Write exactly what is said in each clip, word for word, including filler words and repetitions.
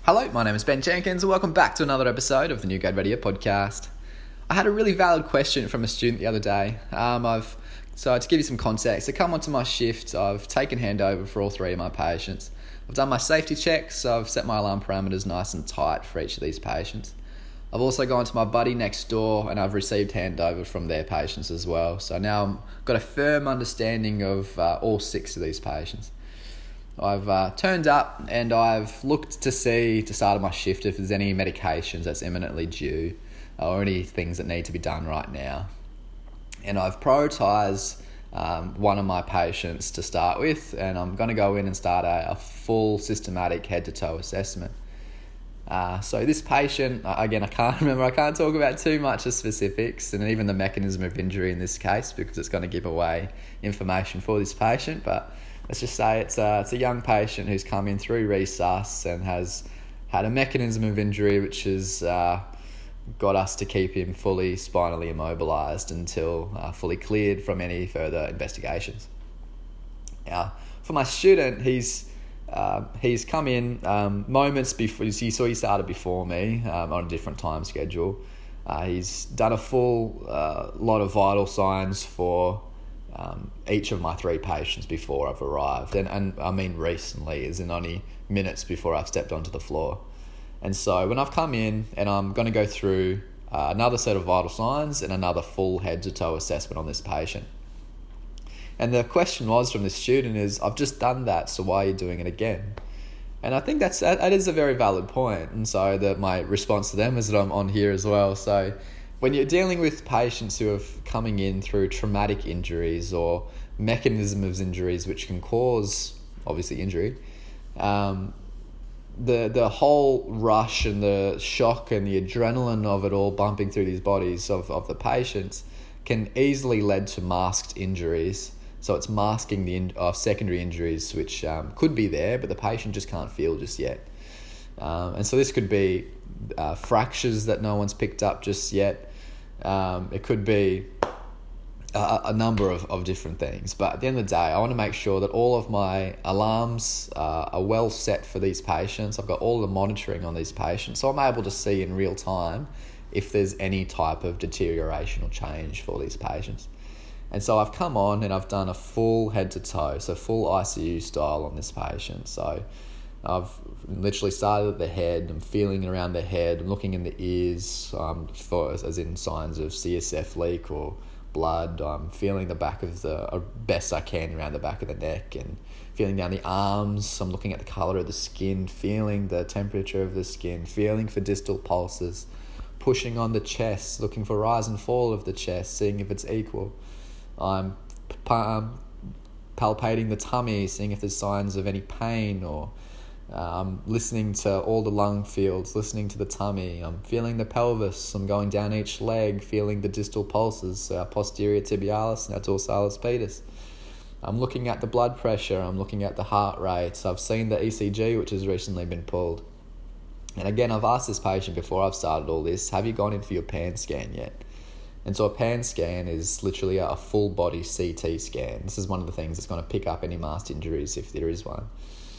Hello, my name is Ben Jenkins and welcome back to another episode of the New Grad Radio podcast. I had a really valid question from a student the other day. Um, I've So to give you some context, I come onto my shift, I've taken handover for all three of my patients. I've done my safety checks, so I've set my alarm parameters nice and tight for each of these patients. I've also gone to my buddy next door and I've received handover from their patients as well. So now I've got a firm understanding of uh, all six of these patients. I've uh, turned up and I've looked to see, to start my shift, if there's any medications that's imminently due or any things that need to be done right now. And I've prioritised um, one of my patients to start with, and I'm going to go in and start a, a full systematic head-to-toe assessment. Uh, so this patient, again, I can't remember, I can't talk about too much of specifics and even the mechanism of injury in this case because it's going to give away information for this patient, but let's just say it's a, it's a young patient who's come in through resus and has had a mechanism of injury which has uh, got us to keep him fully spinally immobilised until uh, fully cleared from any further investigations. Now, for my student, he's uh, he's come in um, moments before, you saw he started before me um, on a different time schedule. Uh, he's done a full uh, lot of vital signs for Um, each of my three patients before I've arrived, and, and I mean recently, as in only minutes before I've stepped onto the floor. And so when I've come in and I'm going to go through uh, another set of vital signs and another full head-to-toe assessment on this patient. And the question was from this student is, I've just done that, so why are you doing it again? And I think that's that, that is a very valid point. And so that my response to them is that I'm on here as well. So when you're dealing with patients who are coming in through traumatic injuries or mechanism of injuries which can cause, obviously, injury, um, the the whole rush and the shock and the adrenaline of it all bumping through these bodies of, of the patients can easily lead to masked injuries. So it's masking the in, uh, secondary injuries which um, could be there, but the patient just can't feel just yet. Um, and so this could be uh, fractures that no one's picked up just yet. Um, it could be a, a number of, of different things. But at the end of the day, I want to make sure that all of my alarms uh, are well set for these patients. I've got all the monitoring on these patients, so I'm able to see in real time if there's any type of deterioration or change for these patients. And so I've come on and I've done a full head to toe, so full I C U style on this patient. So I've literally started at the head, I'm feeling around the head, I'm looking in the ears, um, for, as in signs of C S F leak or blood. I'm feeling the back of the, uh, best I can around the back of the neck, and feeling down the arms. I'm looking at the colour of the skin, feeling the temperature of the skin, feeling for distal pulses, pushing on the chest, looking for rise and fall of the chest, seeing if it's equal. I'm um, palpating the tummy, seeing if there's signs of any pain, or um, listening to all the lung fields, listening to the tummy. I'm feeling the pelvis. I'm going down each leg, feeling the distal pulses, uh, posterior tibialis, now dorsalis pedis. I'm looking at the blood pressure. I'm looking at the heart rate. I've seen the E C G, which has recently been pulled. And again, I've asked this patient before I've started all this, have you gone in for your pan scan yet? And so a pan scan is literally a full body C T scan. This is one of the things that's going to pick up any masked injuries if there is one.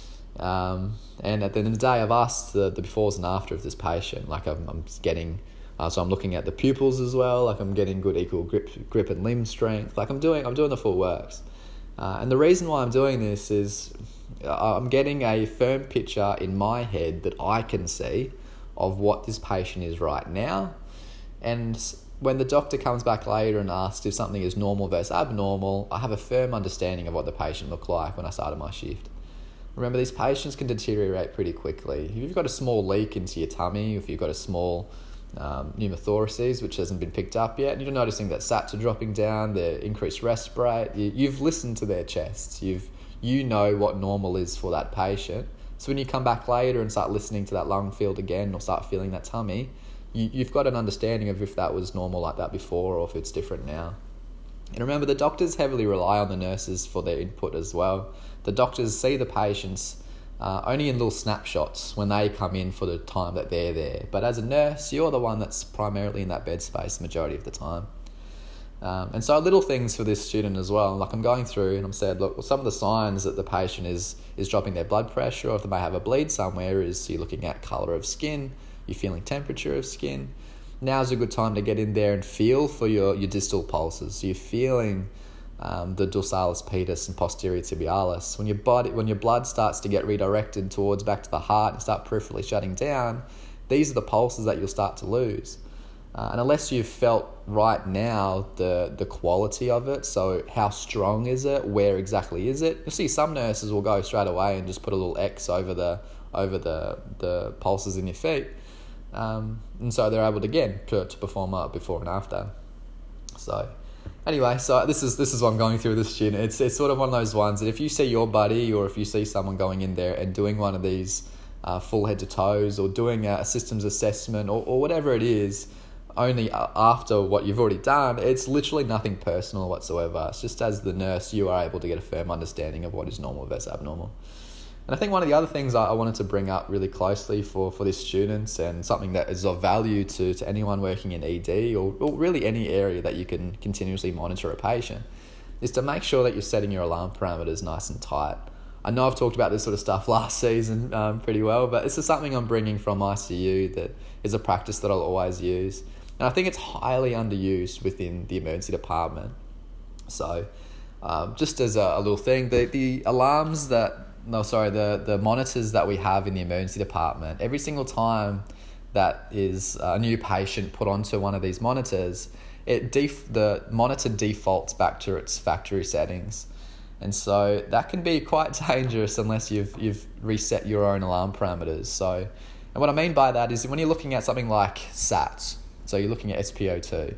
Um, and at the end of the day, I've asked the, the befores and after of this patient. Like I'm, I'm getting, uh, so I'm looking at the pupils as well. Like I'm getting good equal grip, grip and limb strength. Like I'm doing, I'm doing the full works. Uh, and the reason why I'm doing this is I'm getting a firm picture in my head that I can see of what this patient is right now. And when the doctor comes back later and asks if something is normal versus abnormal, I have a firm understanding of what the patient looked like when I started my shift. Remember, these patients can deteriorate pretty quickly. If you've got a small leak into your tummy, if you've got a small um, pneumothoraces which hasn't been picked up yet, and you're noticing that S A Ts are dropping down, the increased rest rate, you, you've listened to their chests. You've you know what normal is for that patient. So when you come back later and start listening to that lung field again or start feeling that tummy, you, you've got an understanding of if that was normal like that before or if it's different now. And remember, the doctors heavily rely on the nurses for their input as well. The doctors see the patients uh, only in little snapshots when they come in for the time that they're there. But as a nurse, you're the one that's primarily in that bed space the majority of the time. Um, and so little things for this student as well. Like I'm going through and I'm said, look, well, some of the signs that the patient is is dropping their blood pressure, or if they may have a bleed somewhere, is you're looking at colour of skin, you're feeling temperature of skin. Now's a good time to get in there and feel for your, your distal pulses. So you're feeling um, the dorsalis pedis and posterior tibialis. When your body, when your blood starts to get redirected towards back to the heart and start peripherally shutting down, these are the pulses that you'll start to lose. Uh, and unless you've felt right now the the quality of it, so how strong is it, where exactly is it? You'll see some nurses will go straight away and just put a little X over the over the the pulses in your feet, um, and so they're able to again to, to perform a before and after. So anyway, so this is this is what I'm going through with this student. It's it's sort of one of those ones that if you see your buddy, or if you see someone going in there and doing one of these uh, full head to toes, or doing a systems assessment, or, or whatever it is, only after what you've already done, it's literally nothing personal whatsoever. It's just as the nurse, you are able to get a firm understanding of what is normal versus abnormal. And I think one of the other things I wanted to bring up really closely for, for these students, and something that is of value to, to anyone working in E D, or, or really any area that you can continuously monitor a patient, is to make sure that you're setting your alarm parameters nice and tight. I know I've talked about this sort of stuff last season um, pretty well, but this is something I'm bringing from I C U that is a practice that I'll always use. And I think it's highly underused within the emergency department. So um, just as a, a little thing, the, the alarms that, no, sorry, the, the monitors that we have in the emergency department, every single time that is a new patient put onto one of these monitors, it def- the monitor defaults back to its factory settings. And so that can be quite dangerous unless you've you've reset your own alarm parameters. So, and what I mean by that is when you're looking at something like S A Ts, so you're looking at S P O two,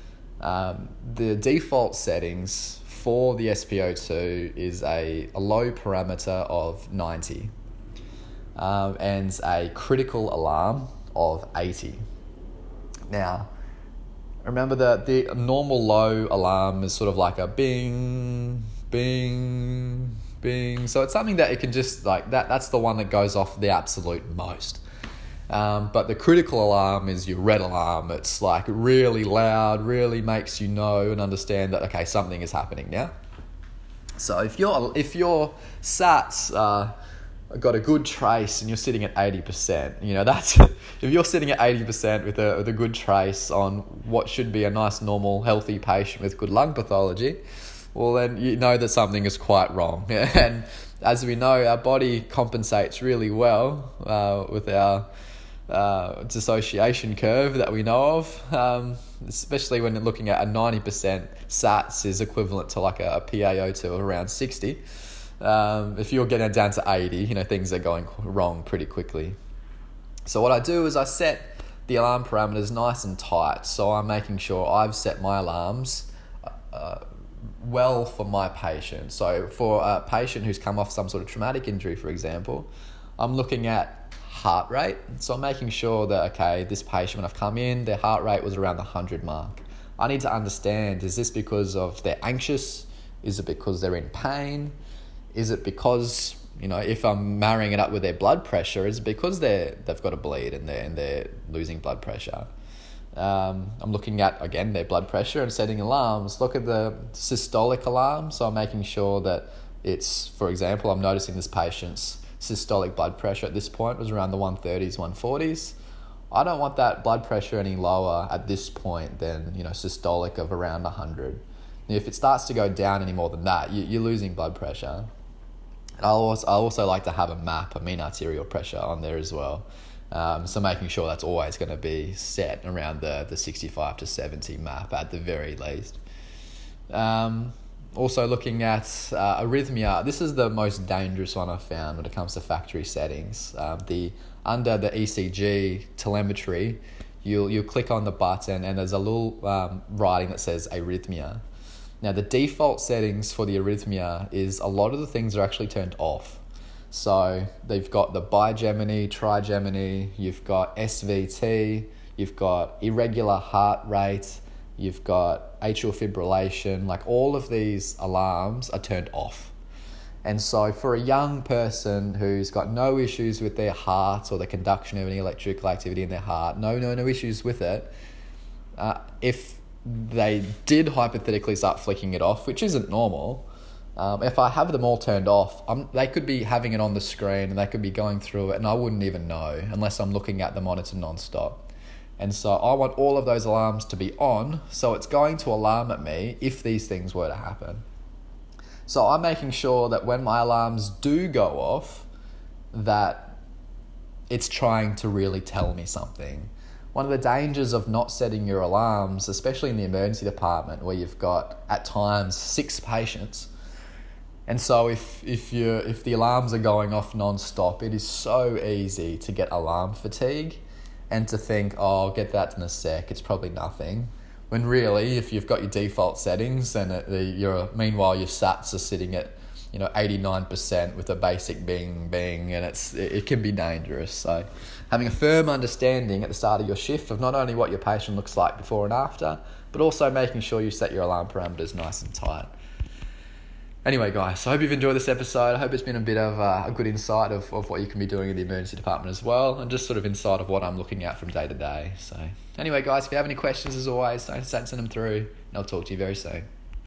um, the default settings for the S P O two is a, a low parameter of ninety um, and a critical alarm of eighty. Now, remember that the normal low alarm is sort of like a bing, bing, bing. So it's something that it can just like that. That's the one that goes off the absolute most. Um, but the critical alarm is your red alarm. It's like really loud, really makes you know and understand that, okay, something is happening now. So if your if your S A Ts uh, got a good trace and you're sitting at eighty percent, you know, that's if you're sitting at eighty percent with a with a good trace on what should be a nice, normal, healthy patient with good lung pathology, well, then you know that something is quite wrong. And as we know, our body compensates really well uh, with our Uh, dissociation curve that we know of, um, especially when looking at a ninety percent S A Ts is equivalent to like a, a P A O two of around sixty. Um, if you're getting down to eighty, you know, things are going wrong pretty quickly. So what I do is I set the alarm parameters nice and tight. So I'm making sure I've set my alarms uh, well for my patient. So for a patient who's come off some sort of traumatic injury, for example, I'm looking at heart rate. So I'm making sure that, okay, this patient, when I've come in, their heart rate was around the one hundred mark. I need to understand, is this because of they're anxious? Is it because they're in pain? Is it because, you know, if I'm marrying it up with their blood pressure, is it because they're, they've got a bleed and they're, and they're losing blood pressure? Um, I'm looking at, again, their blood pressure and setting alarms. Look at the systolic alarm. So I'm making sure that it's, for example, I'm noticing this patient's systolic blood pressure at this point was around the one thirties, one forties. I don't want that blood pressure any lower at this point than, you know, systolic of around one hundred. If it starts to go down any more than that, you, you're losing blood pressure. And I'll also, I also like to have a map, a mean arterial pressure on there as well. Um, so making sure that's always going to be set around the, the sixty-five to seventy map at the very least. Um, Also looking at uh, arrhythmia. This is the most dangerous one I've found when it comes to factory settings. Um, the under the E C G telemetry, you'll you'll click on the button and there's a little um, writing that says arrhythmia. Now the default settings for the arrhythmia is a lot of the things are actually turned off. So they've got the bigeminy, trigeminy, you've got S V T, you've got irregular heart rate, you've got atrial fibrillation, like all of these alarms are turned off. And so for a young person who's got no issues with their heart or the conduction of any electrical activity in their heart, no, no, no issues with it, uh, if they did hypothetically start flicking it off, which isn't normal, um, if I have them all turned off, I'm, they could be having it on the screen and they could be going through it and I wouldn't even know unless I'm looking at the monitor non-stop. And so I want all of those alarms to be on, so it's going to alarm at me if these things were to happen. So I'm making sure that when my alarms do go off, that it's trying to really tell me something. One of the dangers of not setting your alarms, especially in the emergency department where you've got at times six patients, and so if if you if the alarms are going off non-stop, it is so easy to get alarm fatigue and to think, oh, I'll get that in a sec, it's probably nothing. When really, if you've got your default settings and it, the, your meanwhile your sats are sitting at, you know, eighty-nine percent with a basic bing bing, and it's it, it can be dangerous. So having a firm understanding at the start of your shift of not only what your patient looks like before and after, but also making sure you set your alarm parameters nice and tight. Anyway, guys, I hope you've enjoyed this episode. I hope it's been a bit of uh, a good insight of, of what you can be doing in the emergency department as well, and just sort of insight of what I'm looking at from day to day. So anyway, guys, if you have any questions, as always, don't hesitate to send them through, and I'll talk to you very soon.